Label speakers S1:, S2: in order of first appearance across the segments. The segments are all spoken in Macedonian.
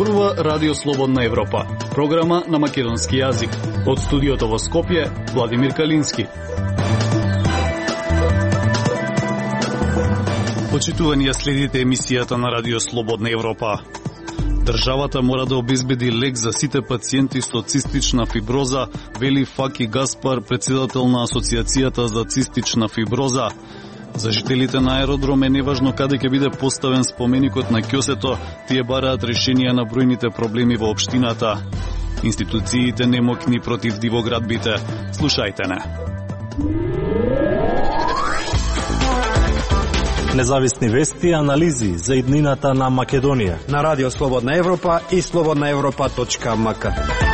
S1: Зборува Радио Слободна Европа, програма на македонски јазик. Од студиото во Скопје, Владимир Калински. Почитувани, ја следите емисијата на Радио Слободна Европа. Државата мора да обезбеди лек за сите пациенти со цистична фиброза, вели Факи Гаспар, председател на Асоциацијата за цистична фиброза. За жителите на аеродром е неважно каде ќе биде поставен споменикот на ќосето, тие бараат решенија на бројните проблеми во општината. Институциите немокни против дивоградбите. Слушајте не.
S2: Независни вести и анализи за иднината на Македонија
S3: на Радио Слободна Европа и slobodnaevropa.mk.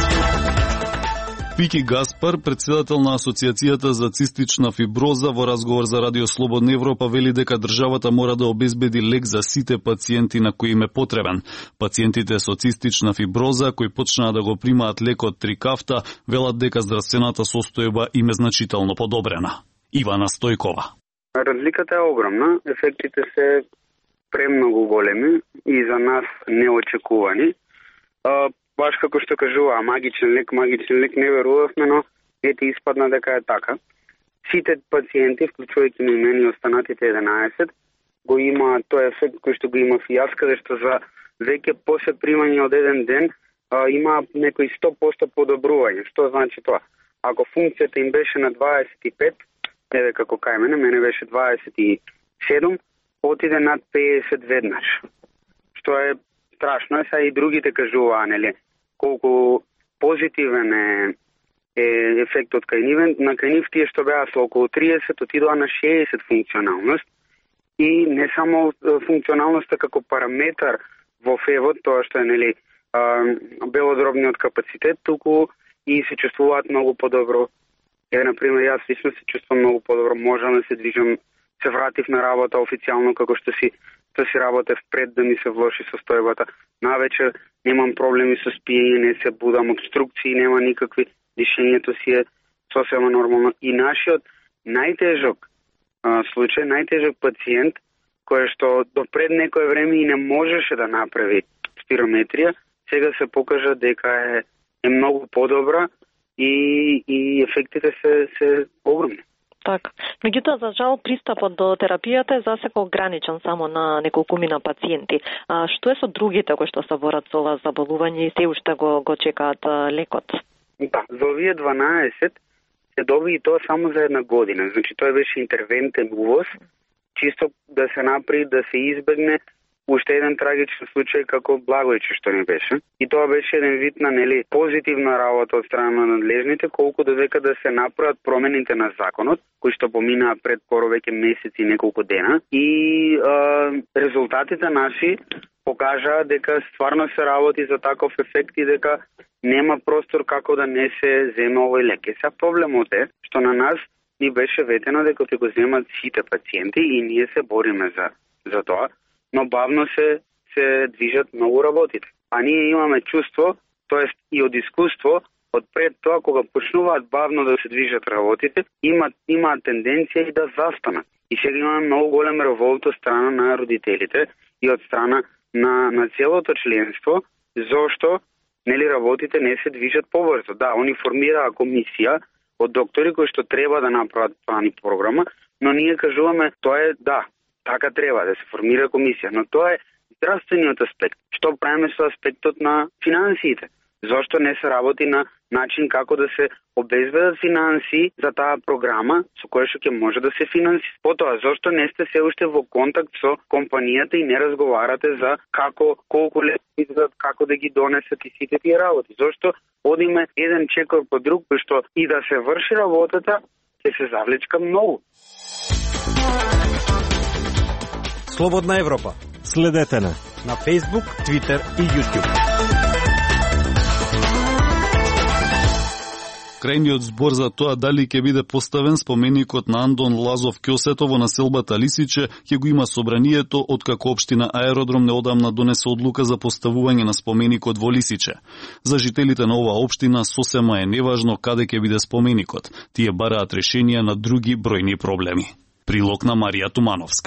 S1: Фики Гаспар, председател на Асоциацијата за цистична фиброза, во разговор за Радио Слободна Европа вели дека државата мора да обезбеди лек за сите пациенти на кои им е потребен. Пациентите со цистична фиброза кои почнаа да го примаат лекот Трикафта велат дека здравствената состојба им е значително подобрена. Ивана Стојкова.
S4: Разликата е огромна, ефектите се премногу големи и за нас неочекувани. Баш како што кажува, магичен лек не верувавме, но ете испадна дека е така. Сите пациенти, вклучувајќи и мене и останатите 11, го има тој ефект кој што го има и јас, каде што за веќе после примање од еден ден има некои 100% подобрување. Што значи тоа? Ако функцијата им беше на 25, еве како кај мене беше 27, отиде над 50 веднаш. Што е страшно, сега и другите кажуваа, нели, колку позитивен е ефектот кај нив. На кај нив тие што беа со околу 30 отидоа на 60 функционалност и не само функционалноста како параметар во февот, тоа што е, нели, белодробниот капацитет, туку и се чувствуваат многу подобро. Еве, например, јас лично се чувствувам многу подобро, можам да се движам, се вратив на работа официјално како што си работев пред да ми се влоши состојбата. Навечер немам проблеми со спиење, не се будам, обструкции нема никакви, дишењето си е сосема нормално. И нашиот најтежок случај, најтежок пациент, кој што до пред некое време и не можеше да направи спирометрија, сега се покажа дека е многу подобра и ефектите се огромни.
S5: Така. Меѓутоа, за жал, пристапот до терапијата е засека ограничен само на неколкумина пациенти. Што е со другите кои што се борат со ова заболување и се уште го чекаат лекот?
S4: Да, за овие 12 се доби и тоа само за една година. Значи, тоа беше интервентен увоз, чисто да се направи, да се избегне уште еден трагичен случај како Благојче што не беше. И тоа беше еден вид на, нели, позитивна работа од страна на надлежните, колку додека да се направат промените на законот, кои што поминаа пред скоро веќе месеци и неколку дена. И резултатите наши покажаа дека стварно се работи за таков ефект и дека нема простор како да не се земе овој лек. Сега проблемот е што на нас ни беше ветено дека ќе го земат сите пациенти и ние се бориме за тоа, но бавно се движат многу работите. А ние имаме чувство, тоест и од искуство, од пред тоа кога почнуваат бавно да се движат работите, имаат тенденција и да застанат. И сега имаме многу голем револт од страна на родителите и од страна на целото членство, зошто, нели, работите не се движат побрзо. Да, они формираа комисија од доктори кои што треба да направат план и програма, но ние кажуваме тоа е да, така треба да се формира комисија, но тоа е здравствениот аспект. Што правиме со аспектот на финансиите? Зошто не се работи на начин како да се обезбедат финанси за таа програма со која што ќе може да се финансира? Потоа, зошто не сте се уште во контакт со компанијата и не разговарате за колку лет изгледат, како да ги донесат и сите тие работи? Зошто одиме еден чекор по друг, кој што и да се врши работата, ќе се завлечка многу.
S3: Слободна Европа.
S2: Следете
S3: на Facebook, Twitter и YouTube.
S1: Крајниот збор за тоа дали ќе биде поставен споменикот на Андон Лазов Ќосето во населбата Лисиче ќе го има собранието, откако општина Аеродром неодамна донесе одлука за поставување на споменикот во Лисиче. За жителите на оваа општина сосема е неважно каде ќе биде споменикот. Тие бараат решенија на други бројни проблеми. Прилог на Марија Тумановска.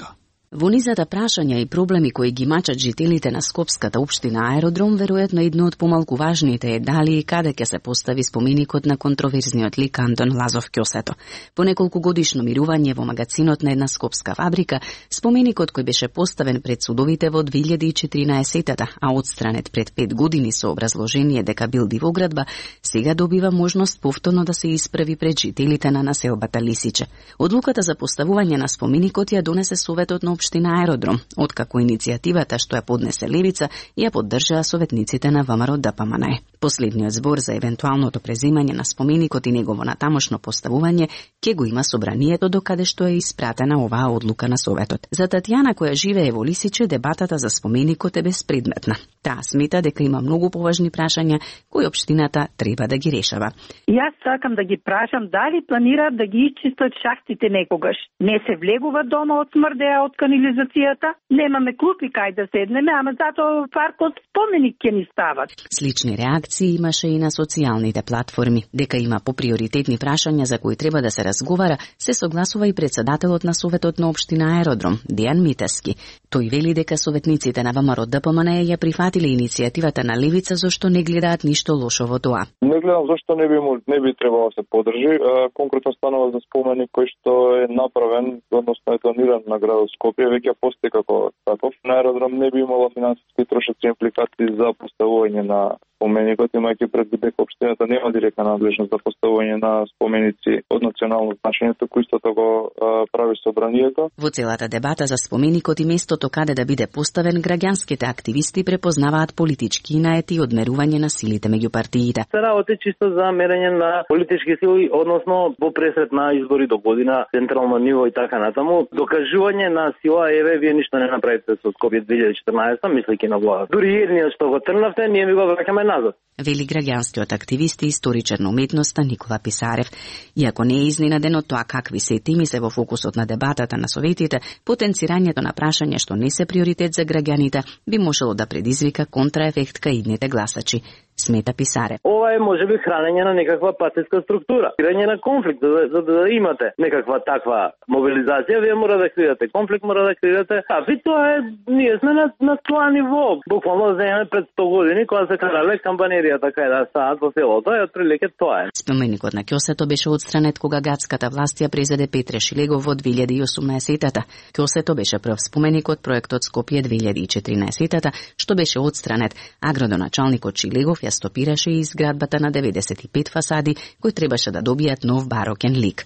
S6: Во низата прашања и проблеми кои ги мачат жителите на Скопската општина Аеродром, веројатно едно од помалку важните е дали и каде ќе се постави споменикот на контроверзниот лик Антон Лазов Ќосето. По неколку годишно мирување во магацинот на една скопска фабрика, споменикот кој беше поставен пред судовите во 2014-та, а отстранет пред 5 години со образложение дека бил дивоградба, сега добива можност повторно да се исправи пред жителите на населбата Лисиче. Одлуката за поставување на споменикот ја донесе Советот на општина Аеродром, откако иницијативата што ја поднесе Левица ја поддржаа советниците на ВМРО ДПМНЕ. Последниот збор за евентуалното преземање на споменикот и негово натамошно поставување ќе го има собранието докаде што е испратена оваа одлука на Советот. За Татјана, која живее во Лисиче, дебатата за споменикот е безпредметна. Таа смета дека има многу поважни прашања кои општината треба да ги решава.
S7: Јас сакам да ги прашам дали планираат да ги исчистат шахтите некогаш. Не се влегува дома од смрдеа од канализацијата, немаме клупи кај да седнеме, ама затоа паркот споменик ќе ни стават.
S6: Слични реакции имаше и на социјалните платформи. Дека има поприоритетни прашања за кои треба да се разговара, се согласува и председателот на Советот на општина Аеродром, Дејан Митевски. Тој вели дека советниците на ВМРО ДПМНЕ ја прифатиле иницијативата на Левица зашто не гледаат ништо лошо во тоа.
S8: Не гледам зашто не би требало да се подржи. Конкретно станува за споменик кој што е направен, односно е дониран на градот Скопје, веќе постои како таков. На Аеродром не би имало финансиски трошоци импликации за поставување на споменикот, имајќи предвид дека општината нема директна надлежност за поставување на споменици од национално значење, туку истото го прави собранието.
S6: Во целата дебата за споменикот и местото каде да биде поставен, граѓанските активисти препознаваат политички наети и одмерување на силите меѓу партиите.
S9: Се работи чисто за мерење на политички сили, односно во пресрет на избори до година, централно ниво и така натаму. Докажување на сила, еве, вие ништо не направите со Скопје 2014, мислејќи на влада. Дури едниот што го трнавте, ние ми го враќаме назад.
S6: Вели граѓанскиот активист и историчар на уметноста Никола Писарев. Иако не е изненаден од тоа какви се теми се во фокусот на дебатата на советите, потенцирањето на прашања што не се приоритет за граѓаните би можело да предизвика контраефект кај идните гласачи, смета Писарев.
S9: Ова е можеби хранење на некаква патетска структура, хранење на конфликт, за да имате некаква таква мобилизација, вие мора да креирате конфликт, мора да креирате. И тоа е, ние сме на тоа ниво. Буквално земеме пред 100 години кога се карале кампанеријата кај да стаат во селото, и отприлike тоа е.
S6: Споменикот на Ќосето беше отстранет кога градската власт ја презеде Петре Шилегов во 2018-та. Ќосето беше прв споменик од проектот Скопје 2014-та, што беше отстранет, а градоначалникот Шилегов ја стопираше и изградбата на 95 фасади, кои требаше да добијат нов барокен лик.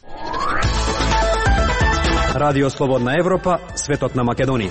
S3: Радио Слободна Европа, светот на Македонија.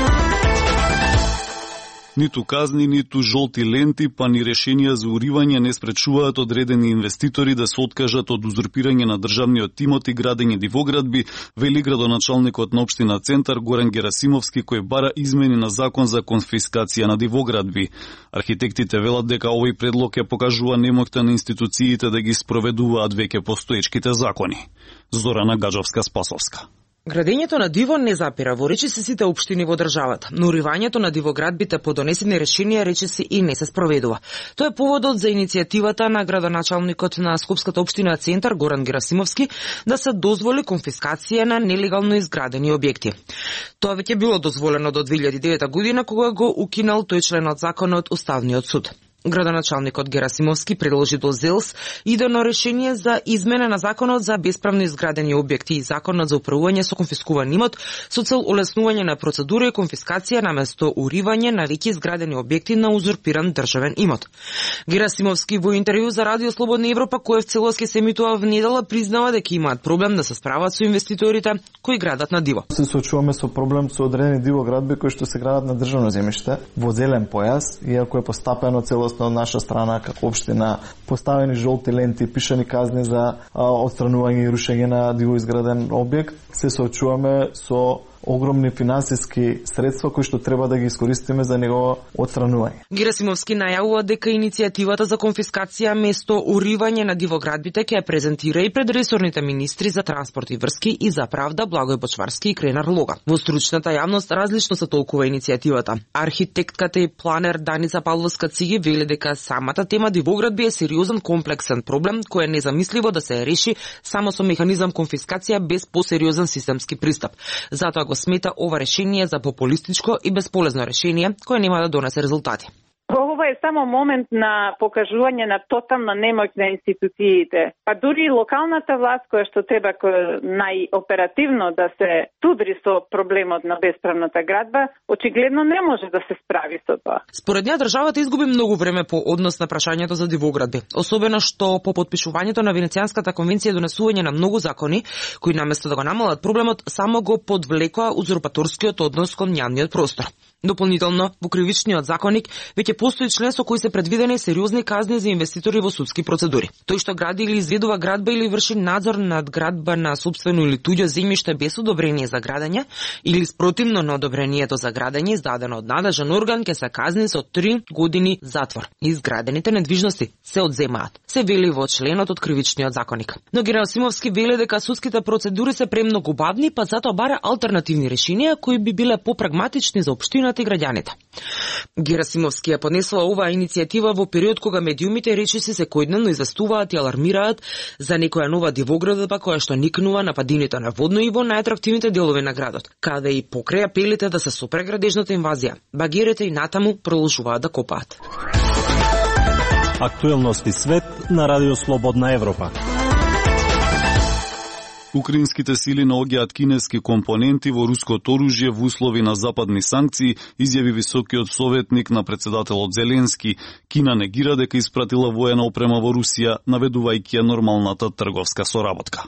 S1: Ниту казни, ниту жолти ленти, па ни решенија за уривање не спречуваат одредени инвеститори да се откажат од узурпирање на државниот имот и градење дивоградби, вели градоначалникот на општина Центар Горан Герасимовски, кој бара измени на закон за конфискација на дивоградби. Архитектите велат дека овој предлог ја покажува немоќта на институциите да ги спроведуваат веќе постоечките закони. Зорана Гаджовска-Спасовска.
S10: Градењето на диво не запира во речиси сите општини во државата, но уривањето на дивоградбите по донесени решенија речиси и не се спроведува. Тоа е поводот за иницијативата на градоначалникот на Скопската општина Центар Горан Герасимовски да се дозволи конфискација на нелегално изградени објекти. Тоа веќе било дозволено до 2009 година кога го укинал тој член од законот Уставниот суд. Градоначалникот Герасимовски предложи до ЗЕЛС идено решение за измена на законот за бесправно изградени објекти и законот за управување со конфискуван имот со цел олеснување на процедура и конфискација наместо уривање на веќе изградени објекти на узурпиран државен имот. Герасимовски во интервју за Радио Слободна Европа, кој в целост ќе се емитува во недела, признава дека имаат проблем да се справат со инвеститорите кои градат на диво.
S11: Се соочуваме со проблем со одредени дивоградби кои што се градат на државно земјиште во зелен појас, иако е постапено целосно од наша страна како општина, поставени жолти ленти, пишани казни за отстранување и рушење на дивоизграден објект, се соочуваме со огромни финансиски средства кои што треба да ги искористиме за негово отстранување.
S10: Герасимовски најавува дека иницијативата за конфискација место уривање на дивоградбите ќе ја презентира и пред ресорните министри за транспорт и врски и за правда Благој Бочварски и Кренар Лога. Во стручната јавност различно се толкува иницијативата. Архитектката и планер Даница Павловска Циги вели дека самата тема дивоградби е сериозен комплексен проблем кој е незамисливо да се реши само со механизам конфискација без посериозен системски пристап. Затоа го смета ова решение за популистичко и безполезно решение кое нема да донесе резултати.
S12: Ова е само момент на покажување на тотална немоќ на институциите. Па дури локалната власт која што треба најоперативно да се судри со проблемот на бесправната градба, очигледно не може да се справи со тоа.
S10: Според неа државата изгуби многу време по однос на прашањето за дивоградби, особено што по потпишувањето на Венецијанската конвенција донесување на многу закони кои наместо да го намалат проблемот само го подвлекоа узурпаторскиот однос кон јавниот простор. Дополнително, во кривичниот законник веќе постои член со кој се предвидени сериозни казни за инвеститори во судски процедури. Тој што гради или изведува градба или врши надзор над градба на сопствено или туѓо земјиште без одобрение за градење или спротивно на одобрението за градење издадено од надлежен орган ќе се казни со 3 години затвор. Изградените недвижности се одземаат, се вели во членот од кривичниот законник. Но Герасимовски вели дека судските процедури се премногу бавни, па затоа бара алтернативни решенија кои би биле попрагматични за општината и граѓаните. Герасимовски ја поднесува оваа иницијатива во период кога медиумите речиси секојдневно известуваат и алармираат за некоја нова дивоградба која што никнува на падините на водно и во најатрактивните делови на градот, каде и покрај апелите да се сопре градежната инвазија, багерите и натаму продолжуваат да копаат.
S2: Актуелности свет на Радио Слободна Европа.
S1: Украинските сили наоѓаат кинески компоненти во руското оружје во услови на западни санкции, изјави високиот советник на председателот Зеленски. Кина негира дека испратила воена опрема во Русија, наведувајќи ја нормалната трговска соработка.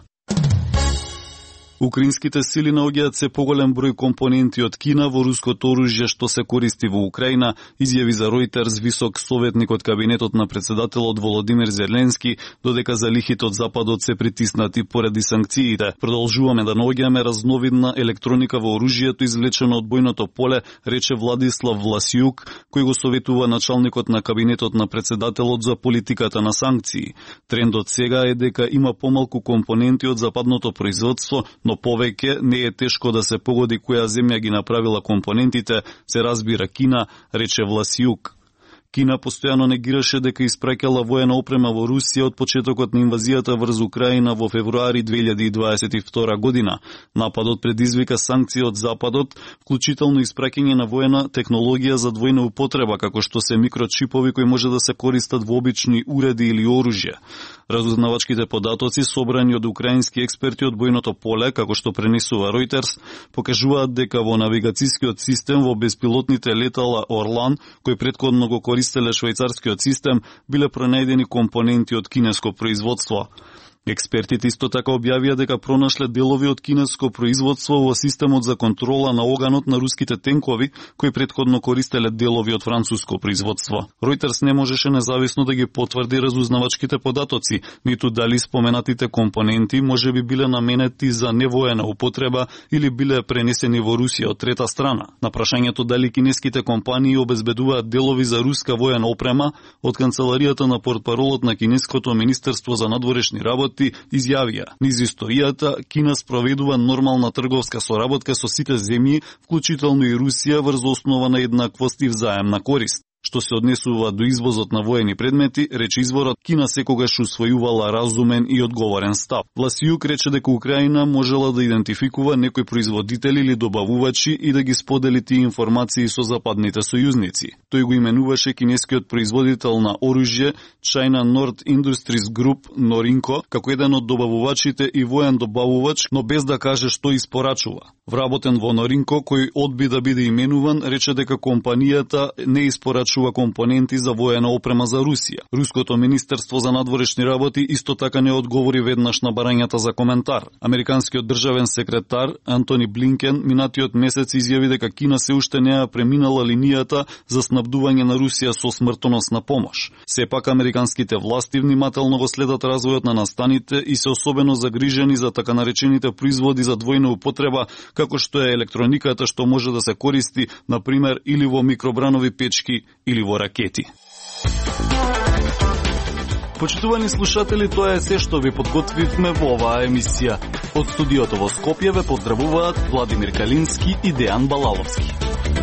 S1: Украинските сили наоѓаат се поголем број компоненти од Кина во руското оружје што се користи во Украина, изјави за Reuters висок советник од кабинетот на председателот Володимир Зеленски, додека залихите од Западот се притиснати поради санкциите. Продолжуваме да наоѓаме разновидна електроника во оружјето извлечено од бојното поле, рече Владислав Власиук, кој го советува началникот на кабинетот на председателот за политиката на санкции. Трендот сега е дека има помалку компоненти од западното производство, но повеќе не е тешко да се погоди која земја ги направила компонентите, се разбира Кина, рече Власиук. Кина постојано негираше дека испраќала воена опрема во Русија од почетокот на инвазијата врз Украина во февруари 2022 година. Нападот предизвика санкции од Западот, вклучително испраќање на воена технологија за двојна употреба, како што се микрочипови кои може да се користат во обични уреди или оружје. Разузнавачките податоци собрани од украински експерти од бојното поле, како што пренесува Reuters, покажуваат дека во навигацијскиот систем во беспилотните летала Орлан, кој претходно го користеле швајцарскиот систем, биле пронајдени компоненти од кинеско производство. Експертите исто така објавија дека пронашле делови од кинеско производство во системот за контрола на оганот на руските тенкови, кои претходно користеле делови од француско производство. Reuters не можеше независно да ги потврди разузнавачките податоци, ниту дали споменатите компоненти може би биле наменети за невоена употреба или биле пренесени во Русија од трета страна. На прашањето дали кинеските компании обезбедуваат делови за руска воена опрема, од канцеларијата на портпаролот на кинеското министерство за надворешни работи изјавија: низ историјата Кина спроведува нормална трговска соработка со сите земји, вклучително и Русија, врз основа на еднаквост и взаемна корист. Што се однесува до извозот на воени предмети, рече изворот, Кина секогаш усвојувала разумен и одговорен став. Власиук рече дека Украина можела да идентификува некои производители или добавувачи и да ги сподели тие информации со западните сојузници. Тој го именуваше кинескиот производител на оружје China North Industries Group, Norinco, како еден од добавувачите и воен добавувач, но без да каже што испорачува. Вработен во Norinco, кој одби да биде именуван, рече дека компанијата не испорачува компоненти за воена опрема за Русија. Руското министерство за надворешни работи исто така не одговори веднаш на барањата за коментар. Американскиот државен секретар Антони Блинкен минатиот месец изјави дека Кина се уште не ја преминала линијата за снабдување на Русија со смртоносна помош. Сепак американските власти внимателно го следат развојот на настаните и се особено загрижени за така наречените производи за двојна употреба, како што е електрониката што може да се користи, например, или во микробранови печки или во ракети. Почитувани слушатели, тоа е се што ви подготвивме во оваа емисија. Од студиото во Скопје ве поздравуваат Владимир Калински и Дејан Балаловски.